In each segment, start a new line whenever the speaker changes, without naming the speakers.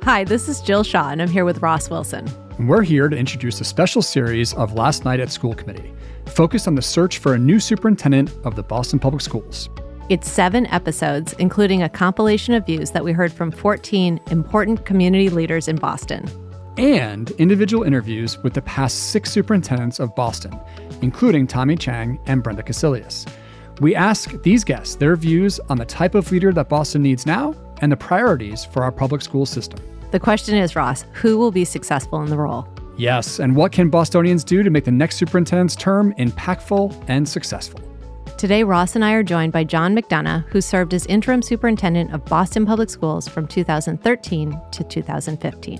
Hi, this is Jill Shaw, and I'm here with Ross Wilson.
And we're here to introduce a special series of Last Night at School Committee, focused on the search for a new superintendent of the Boston Public Schools.
It's 7 episodes, including a compilation of views that we heard from 14 important community leaders in Boston.
And individual interviews with the past 6 superintendents of Boston, including Tommy Chang and Brenda Casilius. We ask these guests their views on the type of leader that Boston needs now and the priorities for our public school system.
The question is, Ross, who will be successful in the role?
Yes, and what can Bostonians do to make the next superintendent's term impactful and successful?
Today, Ross and I are joined by John McDonough, who served as interim superintendent of Boston Public Schools from 2013 to 2015.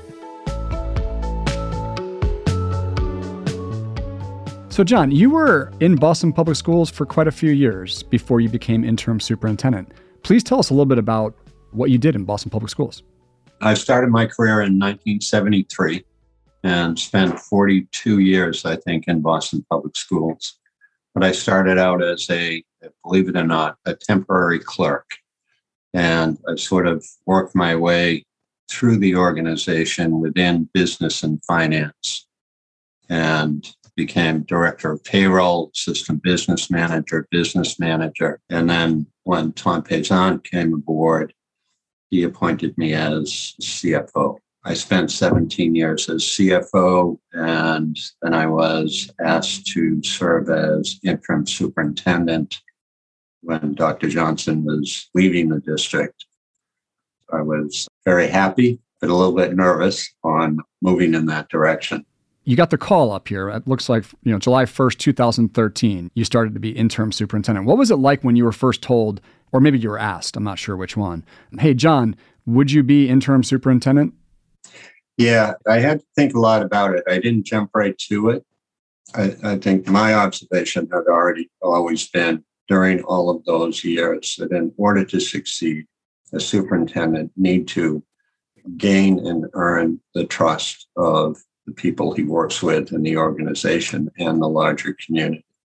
So, John, you were in Boston Public Schools for quite a few years before you became interim superintendent. Please tell us a little bit about what you did in Boston Public Schools.
I started my career in 1973 and spent 42 years, I think, in Boston Public Schools. But I started out as believe it or not, a temporary clerk. And I sort of worked my way through the organization within business and finance and became director of payroll, assistant business manager. And then when Tom Pezan came aboard, he appointed me as CFO. I spent 17 years as CFO, and then I was asked to serve as interim superintendent when Dr. Johnson was leaving the district. I was very happy, but a little bit nervous on moving in that direction.
You got the call up here. It looks like, July 1st, 2013, you started to be interim superintendent. What was it like when you were first told, or maybe you were asked, I'm not sure which one, hey, John, would you be interim superintendent?
Yeah, I had to think a lot about it. I didn't jump right to it. I think my observation had always been during all of those years that in order to succeed, a superintendent need to gain and earn the trust of the people he works with in the organization and the larger community.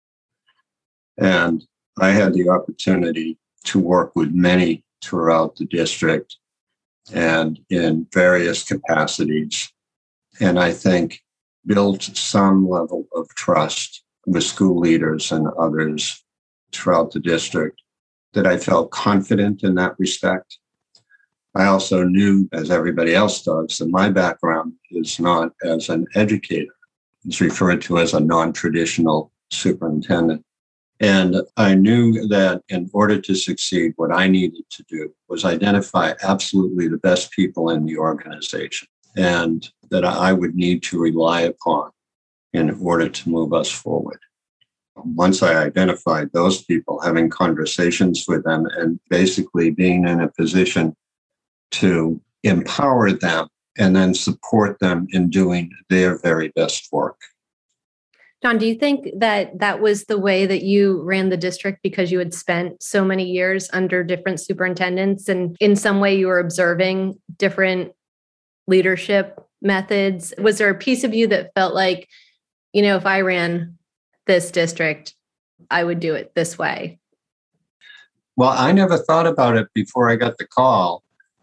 And I had the opportunity to work with many throughout the district and in various capacities. And I think built some level of trust with school leaders and others throughout the district that I felt confident in that respect. I also knew, as everybody else does, that my background is not as an educator. It's referred to as a non-traditional superintendent. And I knew that in order to succeed, what I needed to do was identify absolutely the best people in the organization and that I would need to rely upon in order to move us forward. Once I identified those people, having conversations with them and basically being in a position to empower them and then support them in doing their very best work.
John, do you think that that was the way that you ran the district because you had spent so many years under different superintendents and in some way you were observing different leadership methods? Was there a piece of you that felt like, if I ran this district, I would do it this way?
Well, I never thought about it before I got the call.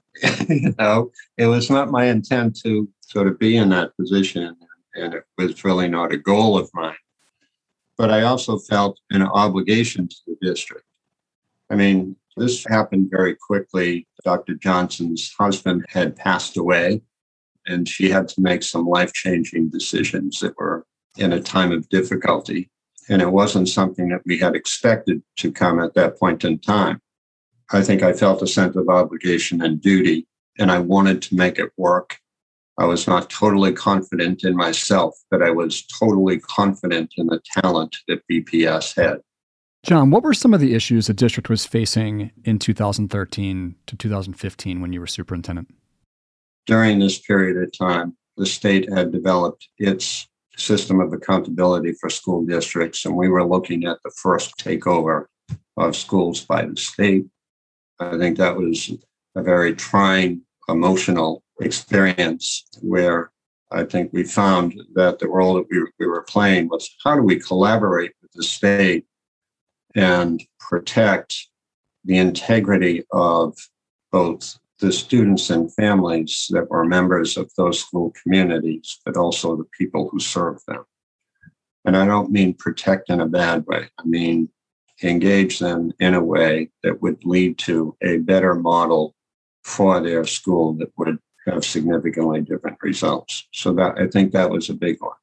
It was not my intent to sort of be in that position. And it was really not a goal of mine. But I also felt an obligation to the district. I mean, this happened very quickly. Dr. Johnson's husband had passed away, and she had to make some life-changing decisions that were in a time of difficulty. And it wasn't something that we had expected to come at that point in time. I think I felt a sense of obligation and duty, and I wanted to make it work. I was not totally confident in myself, but I was totally confident in the talent that BPS had.
John, what were some of the issues the district was facing in 2013 to 2015 when you were superintendent?
During this period of time, the state had developed its system of accountability for school districts, and we were looking at the first takeover of schools by the state. I think that was a very trying, emotional experience where I think we found that the role that we were playing was how do we collaborate with the state and protect the integrity of both the students and families that were members of those school communities, but also the people who serve them. And I don't mean protect in a bad way. I mean engage them in a way that would lead to a better model for their school that would have significantly different results. So that, I think that was a big one.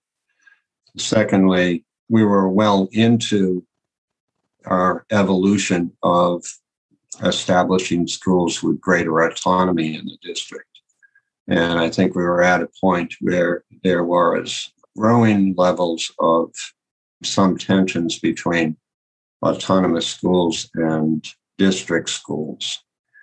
Secondly, we were well into our evolution of establishing schools with greater autonomy in the district. And I think we were at a point where there was growing levels of some tensions between autonomous schools and district schools.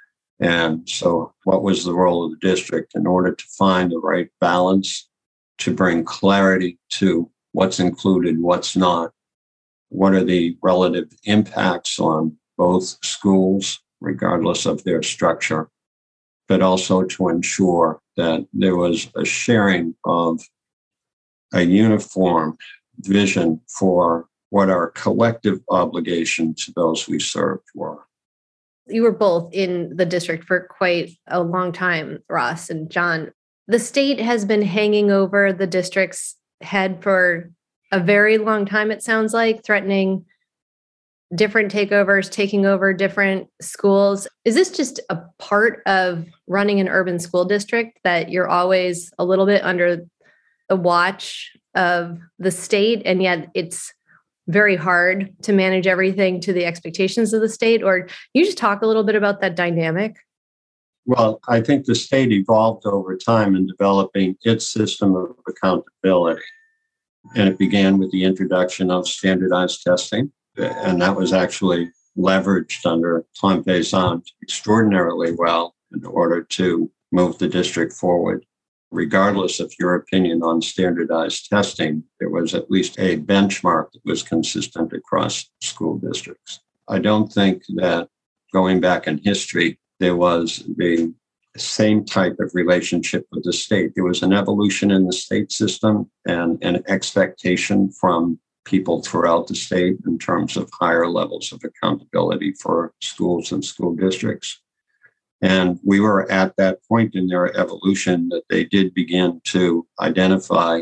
And so what was the role of the district in order to find the right balance, to bring clarity to what's included, what's not, what are the relative impacts on both schools, regardless of their structure, but also to ensure that there was a sharing of a uniform vision for what our collective obligation to those we served were.
You were both in the district for quite a long time, Ross and John. The state has been hanging over the district's head for a very long time, it sounds like, threatening different takeovers, taking over different schools. Is this just a part of running an urban school district, that you're always a little bit under the watch of the state, and yet it's very hard to manage everything to the expectations of the state? Or you just talk a little bit about that dynamic?
Well, I think the state evolved over time in developing its system of accountability. And it began with the introduction of standardized testing. And that was actually leveraged under Tom Faison extraordinarily well in order to move the district forward. Regardless of your opinion on standardized testing, there was at least a benchmark that was consistent across school districts. I don't think that going back in history, there was the same type of relationship with the state. There was an evolution in the state system and an expectation from people throughout the state in terms of higher levels of accountability for schools and school districts. And we were at that point in their evolution that they did begin to identify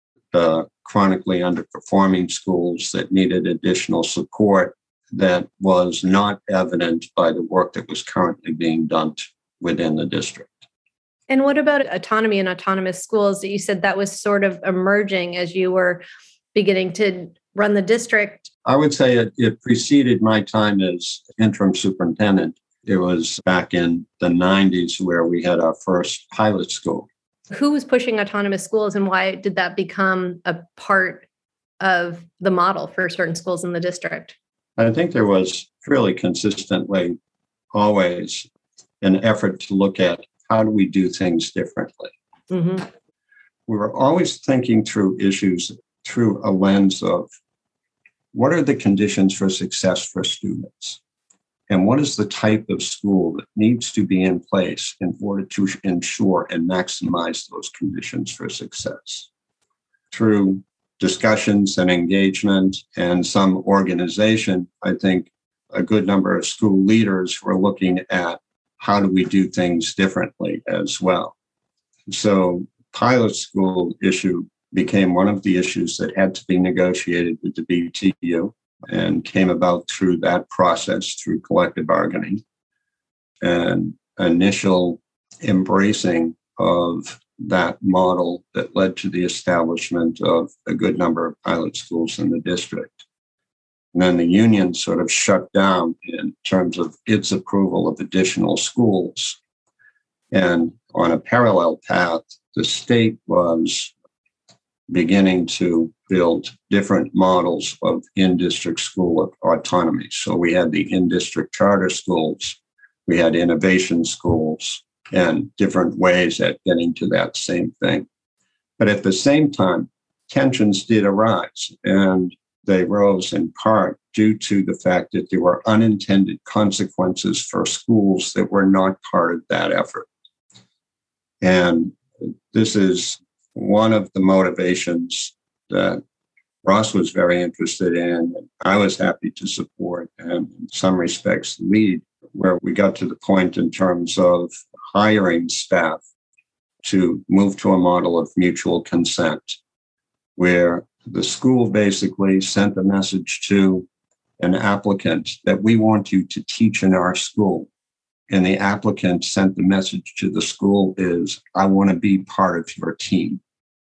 the chronically underperforming schools that needed additional support that was not evident by the work that was currently being done within the district.
And what about autonomy and autonomous schools? You said that was sort of emerging as you were beginning to run the district.
I would say it preceded my time as interim superintendent. It was back in the 90s where we had our first pilot school.
Who was pushing autonomous schools, and why did that become a part of the model for certain schools in the district?
I think there was fairly consistently always an effort to look at how do we do things differently. Mm-hmm. We were always thinking through issues through a lens of what are the conditions for success for students? And what is the type of school that needs to be in place in order to ensure and maximize those conditions for success? Through discussions and engagement and some organization, I think a good number of school leaders were looking at how do we do things differently as well. So pilot school issue became one of the issues that had to be negotiated with the BTU and came about through that process, through collective bargaining and initial embracing of that model that led to the establishment of a good number of pilot schools in the district. And then the union sort of shut down in terms of its approval of additional schools. And on a parallel path, the state was beginning to build different models of in-district school autonomy. So we had the in-district charter schools, we had innovation schools, and different ways at getting to that same thing. But at the same time, tensions did arise, and they rose in part due to the fact that there were unintended consequences for schools that were not part of that effort. And this is one of the motivations that Ross was very interested in, and I was happy to support and in some respects lead, where we got to the point in terms of hiring staff to move to a model of mutual consent, where the school basically sent a message to an applicant that we want you to teach in our school. And the applicant sent the message to the school is, I want to be part of your team.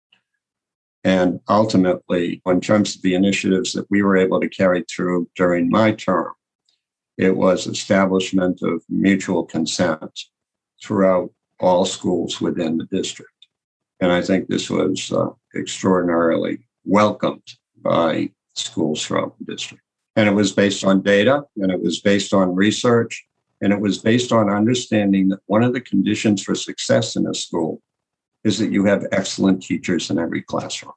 And ultimately, in terms of the initiatives that we were able to carry through during my term, it was establishment of mutual consent throughout all schools within the district. And I think this was extraordinarily welcomed by schools throughout the district. And it was based on data, and it was based on research, and it was based on understanding that one of the conditions for success in a school is that you have excellent teachers in every classroom.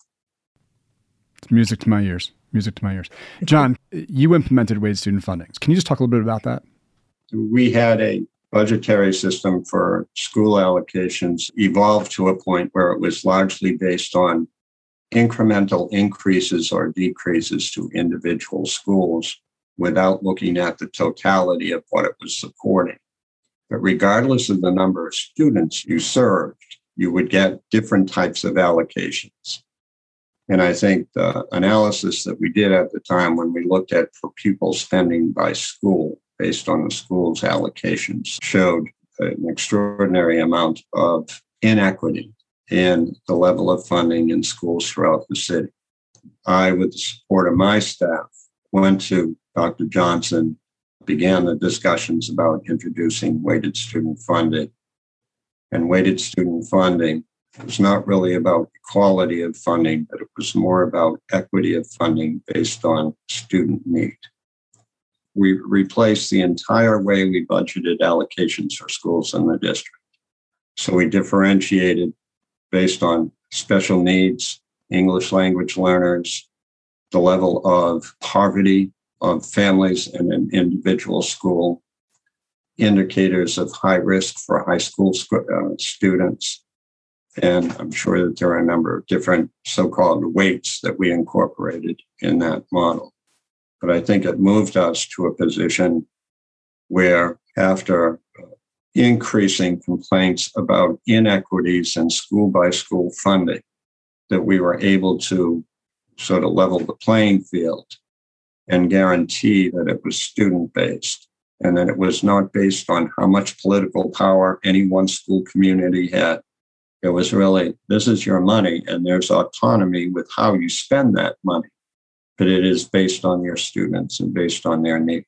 It's music to my ears. Music to my ears. John, you implemented weighted student funding. Can you just talk a little bit about that?
We had a budgetary system for school allocations evolved to a point where it was largely based on incremental increases or decreases to individual schools without looking at the totality of what it was supporting. But regardless of the number of students you served, you would get different types of allocations. And I think the analysis that we did at the time when we looked at per pupil spending by school based on the school's allocations showed an extraordinary amount of inequity in the level of funding in schools throughout the city. I, with the support of my staff, went to Dr. Johnson, began the discussions about introducing weighted student funding. And weighted student funding was not really about equality of funding, but it was more about equity of funding based on student need. We replaced the entire way we budgeted allocations for schools in the district. So we differentiated based on special needs, English language learners, the level of poverty of families in an individual school, indicators of high risk for high school students. And I'm sure that there are a number of different so-called weights that we incorporated in that model. But I think it moved us to a position where after increasing complaints about inequities in school-by-school funding, that we were able to sort of level the playing field and guarantee that it was student-based and that it was not based on how much political power any one school community had. It was really, this is your money, and there's autonomy with how you spend that money, but it is based on your students and based on their need.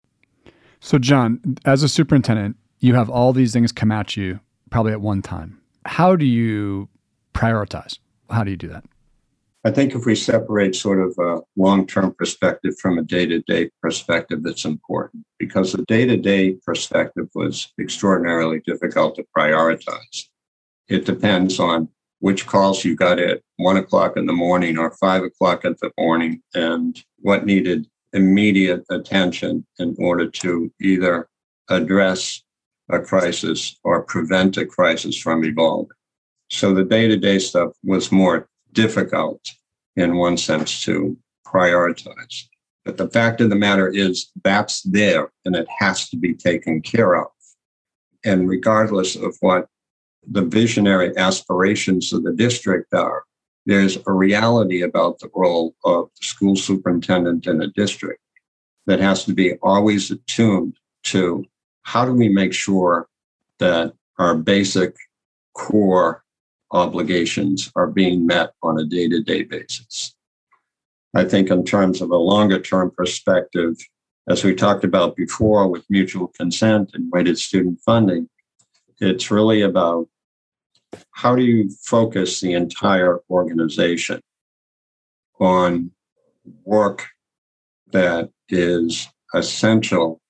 So, John, as a superintendent, you have all these things come at you probably at one time. How do you prioritize? How do you do that?
I think if we separate sort of a long-term perspective from a day-to-day perspective, that's important, because the day-to-day perspective was extraordinarily difficult to prioritize. It depends on which calls you got at 1 o'clock in the morning or 5 o'clock in the morning and what needed immediate attention in order to either address a crisis or prevent a crisis from evolving. So the day-to-day stuff was more difficult in one sense to prioritize. But the fact of the matter is that's there and it has to be taken care of. And regardless of what the visionary aspirations of the district are, there's a reality about the role of the school superintendent in a district that has to be always attuned to how do we make sure that our basic core obligations are being met on a day-to-day basis. I think in terms of a longer-term perspective, as we talked about before with mutual consent and weighted student funding, it's really about how do you focus the entire organization on work that is essential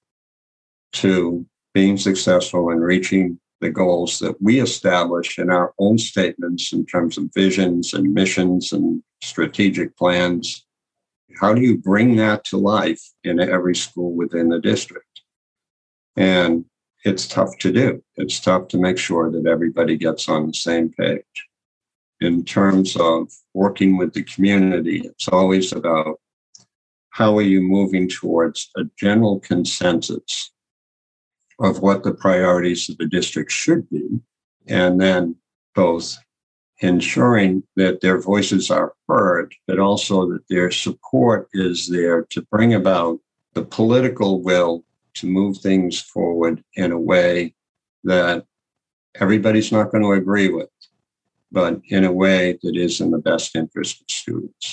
to being successful in reaching the goals that we establish in our own statements in terms of visions and missions and strategic plans. How do you bring that to life in every school within the district? And it's tough to do. It's tough to make sure that everybody gets on the same page. In terms of working with the community, it's always about how are you moving towards a general consensus of what the priorities of the district should be, and then both ensuring that their voices are heard, but also that their support is there to bring about the political will to move things forward in a way that everybody's not going to agree with, but in a way that is in the best interest of students.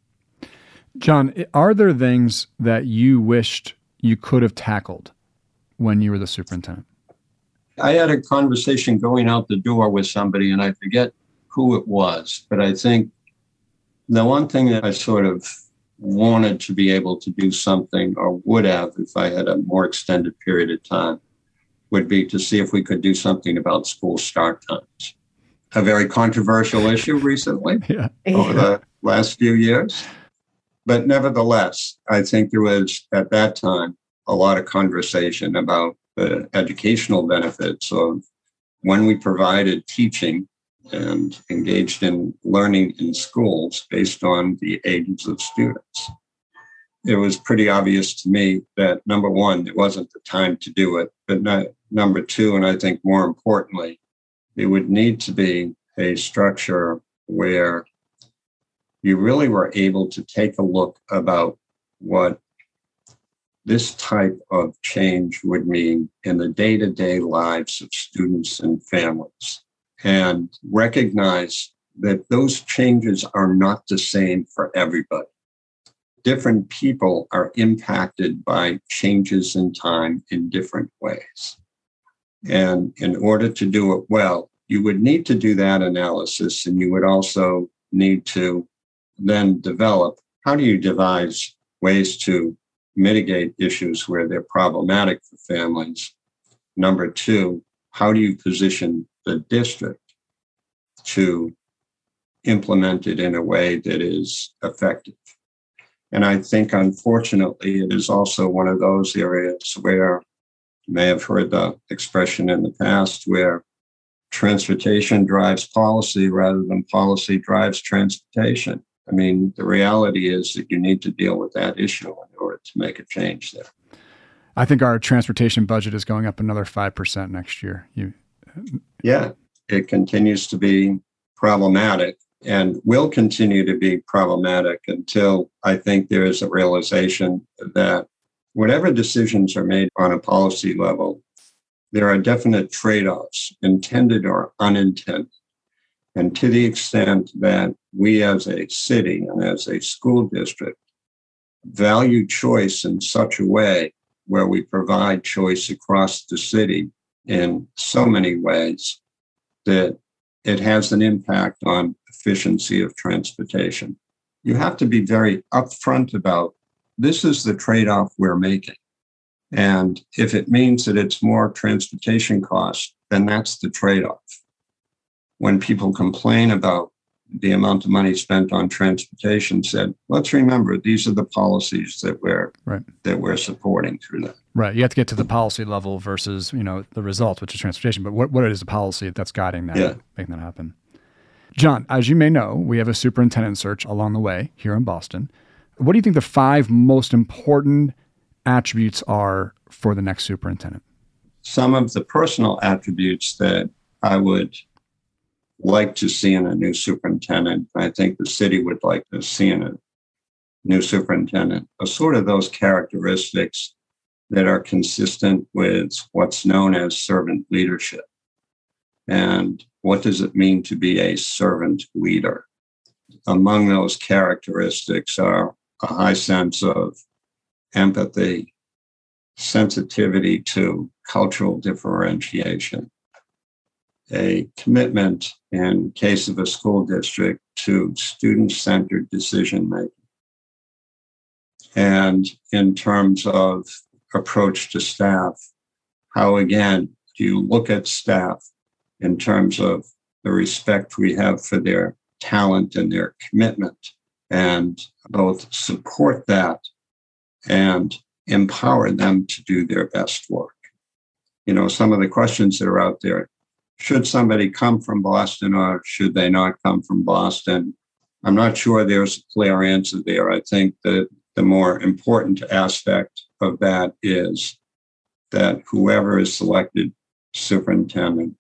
John, are there things that you wished you could have tackled when you were the superintendent?
I had a conversation going out the door with somebody, and I forget who it was, but I think the one thing that I sort of wanted to be able to do something, or would have if I had a more extended period of time, would be to see if we could do something about school start times. A very controversial issue recently over the last few years. But nevertheless, I think there was at that time a lot of conversation about the educational benefits of when we provided teaching and engaged in learning in schools based on the ages of students. It was pretty obvious to me that, number one, it wasn't the time to do it, but number two, and I think more importantly, it would need to be a structure where you really were able to take a look about what this type of change would mean in the day-to-day lives of students and families, and recognize that those changes are not the same for everybody. Different people are impacted by changes in time in different ways. And in order to do it well, you would need to do that analysis, and you would also need to then develop, how do you devise ways to mitigate issues where they're problematic for families? Number two, how do you position the district to implement it in a way that is effective? And I think, unfortunately, it is also one of those areas where you may have heard the expression in the past where transportation drives policy rather than policy drives transportation. I mean, the reality is that you need to deal with that issue in order to make a change there.
I think our transportation budget is going up another 5% next year.
Yeah, it continues to be problematic and will continue to be problematic until I think there is a realization that whatever decisions are made on a policy level, there are definite trade-offs, intended or unintended. And to the extent that we as a city and as a school district value choice in such a way where we provide choice across the city in so many ways that it has an impact on efficiency of transportation. You have to be very upfront about this is the trade-off we're making. And if it means that it's more transportation costs, then that's the trade-off. When people complain about the amount of money spent on transportation, said, let's remember, these are the policies that we're supporting through that.
Right. You have to get to the policy level versus, the result, which is transportation. But what is the policy that's guiding that, making that happen? John, as you may know, we have a superintendent search along the way here in Boston. What do you think the 5 most important attributes are for the next superintendent?
Some of the personal attributes that I would like to see in a new superintendent, I think the city would like to see in a new superintendent, are sort of those characteristics that are consistent with what's known as servant leadership. And what does it mean to be a servant leader? Among those characteristics are a high sense of empathy, sensitivity to cultural differentiation, a commitment in case of a school district to student-centered decision-making. And in terms of approach to staff, how, again, do you look at staff in terms of the respect we have for their talent and their commitment, and both support that and empower them to do their best work? Some of the questions that are out there, should somebody come from Boston or should they not come from Boston? I'm not sure there's a clear answer there. I think that the more important aspect of that is that whoever is selected superintendent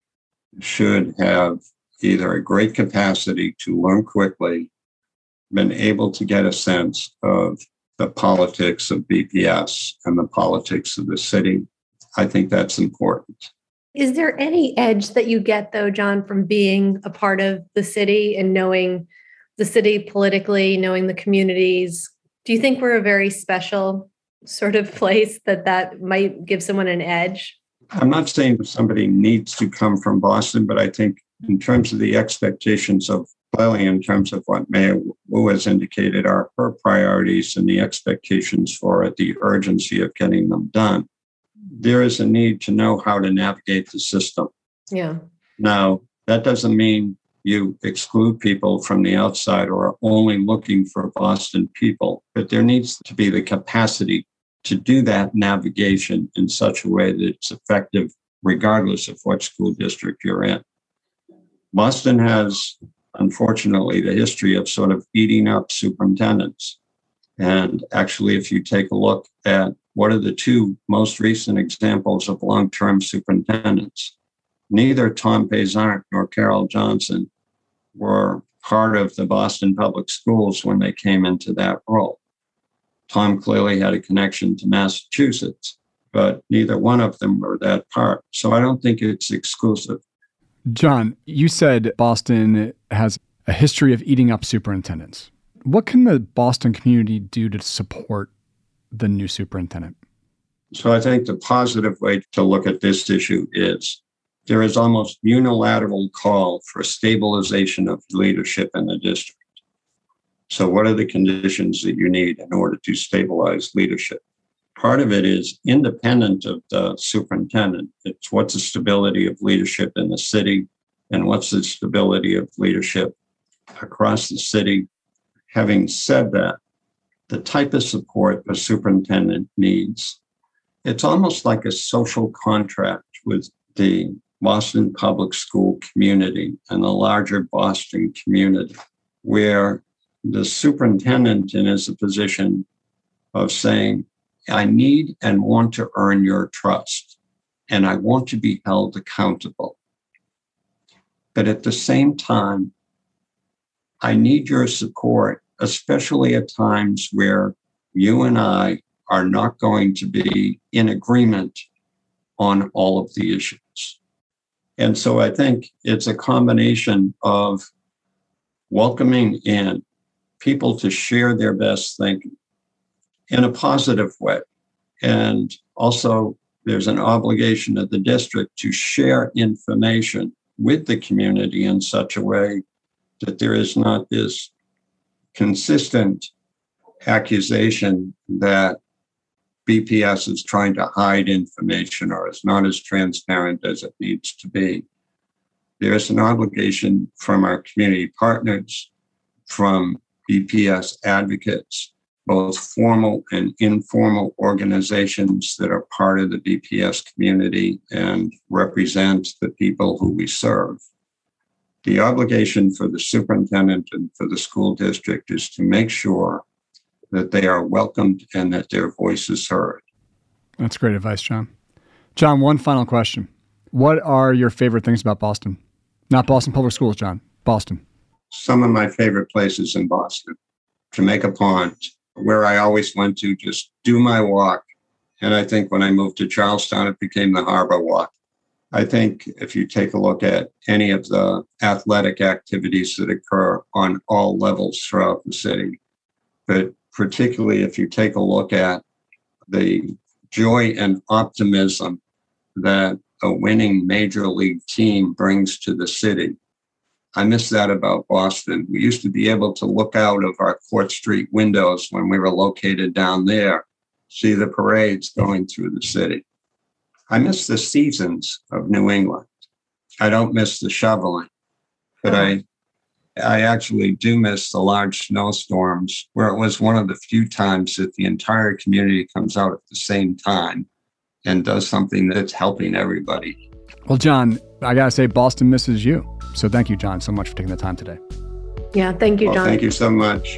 should have either a great capacity to learn quickly, been able to get a sense of the politics of BPS and the politics of the city. I think that's important.
Is there any edge that you get, though, John, from being a part of the city and knowing the city politically, knowing the communities? Do you think we're a very special sort of place that might give someone an edge?
I'm not saying somebody needs to come from Boston, but I think in terms of the expectations of Lily, in terms of what Mayor Wu has indicated are her priorities and the expectations for it, the urgency of getting them done, there is a need to know how to navigate the system.
Yeah.
Now, that doesn't mean you exclude people from the outside or are only looking for Boston people, but there needs to be the capacity to do that navigation in such a way that it's effective regardless of what school district you're in. Boston has, unfortunately, the history of sort of eating up superintendents. And actually, if you take a look at what are the two most recent examples of long-term superintendents, neither Tom Pezant nor Carol Johnson were part of the Boston Public Schools when they came into that role. Tom clearly had a connection to Massachusetts, but neither one of them were that part. So I don't think it's exclusive.
John, you said Boston has a history of eating up superintendents. What can the Boston community do to support the new superintendent?
So I think the positive way to look at this issue is there is almost unilateral call for stabilization of leadership in the district. So what are the conditions that you need in order to stabilize leadership? Part of it is independent of the superintendent. It's what's the stability of leadership in the city and what's the stability of leadership across the city. Having said that, the type of support a superintendent needs, it's almost like a social contract with the Boston Public School community and the larger Boston community, where the superintendent is a position of saying, I need and want to earn your trust, and I want to be held accountable. But at the same time, I need your support, especially at times where you and I are not going to be in agreement on all of the issues. And so I think it's a combination of welcoming in people to share their best thinking in a positive way. And also there's an obligation of the district to share information with the community in such a way that there is not this consistent accusation that BPS is trying to hide information or is not as transparent as it needs to be. There is an obligation from our community partners, from BPS advocates, both formal and informal organizations that are part of the BPS community and represent the people who we serve. The obligation for the superintendent and for the school district is to make sure that they are welcomed and that their voice is heard.
That's great advice, John. John, one final question. What are your favorite things about Boston? Not Boston Public Schools, John. Boston.
Some of my favorite places in Boston. Jamaica Pond, where I always went to just do my walk. And I think when I moved to Charlestown, it became the Harbor Walk. I think if you take a look at any of the athletic activities that occur on all levels throughout the city, but particularly if you take a look at the joy and optimism that a winning major league team brings to the city, I miss that about Boston. We used to be able to look out of our Court Street windows when we were located down there, see the parades going through the city. I miss the seasons of New England. I don't miss the shoveling, but I actually do miss the large snowstorms where it was one of the few times that the entire community comes out at the same time and does something that's helping everybody.
Well, John, I got to say, Boston misses you. So thank you, John, so much for taking the time today.
Yeah, thank you, John.
Thank you so much.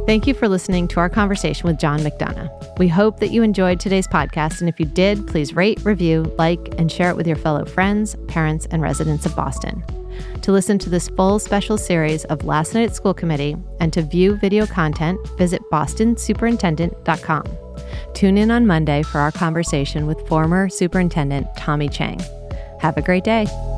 Thank you for listening to our conversation with John McDonough. We hope that you enjoyed today's podcast, and if you did, please rate, review, like, and share it with your fellow friends, parents, and residents of Boston. To listen to this full special series of Last Night at School Committee and to view video content, visit bostonsuperintendent.com. Tune in on Monday for our conversation with former Superintendent Tommy Chang. Have a great day.